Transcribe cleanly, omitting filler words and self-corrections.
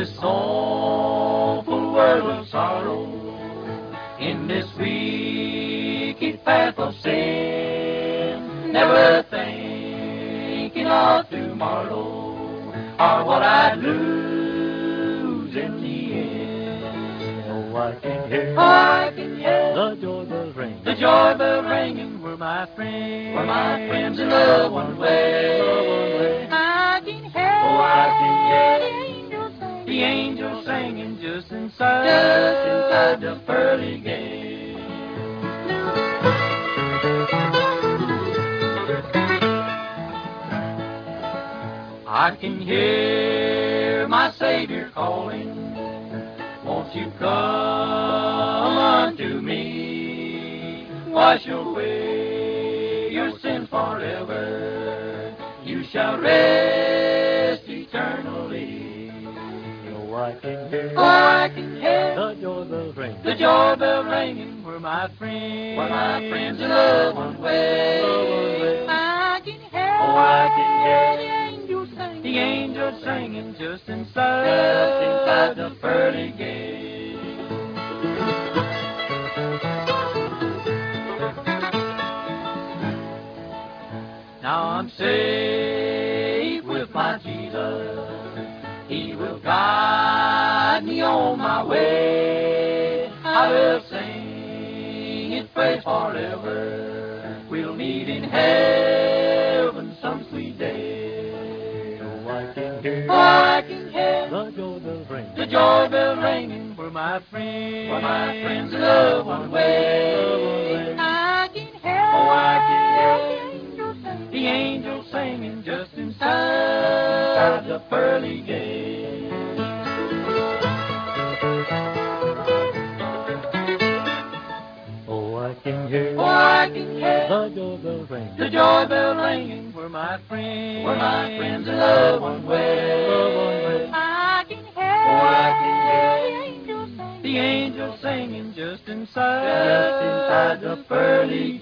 this awful world of sorrow, in this wicked path of sin, never thinking of tomorrow, or what I'd lose in the end. Oh, I can hear, the joy bells ring, the joy bell ringing where my friends in love one way. I can hear, I can hear the angels singing just inside the pearly gate. I can hear my Savior calling, won't you come unto me, wash away your sins forever, you shall rest eternally. oh, I can hear, I can hear the joy bells ring, the joy bell ringing where my friends in love one way. I can hear, I can hear the angels singing just inside the pearly gate. Now I'm safe with my Jesus, He will guide me on my way. I will sing His praise forever, we'll meet in heaven some sweet day. oh, I can hear, I can hear the joy bells ring, the joy bell ringing where my friends in love one way. I can hear, I can hear the angels singing just inside the pearly gate. oh, I can hear, I can hear the joy bells ring, the joy bell ringing where my friends in love one way. I can hear, I can the angels singing the angels singing just inside the pearly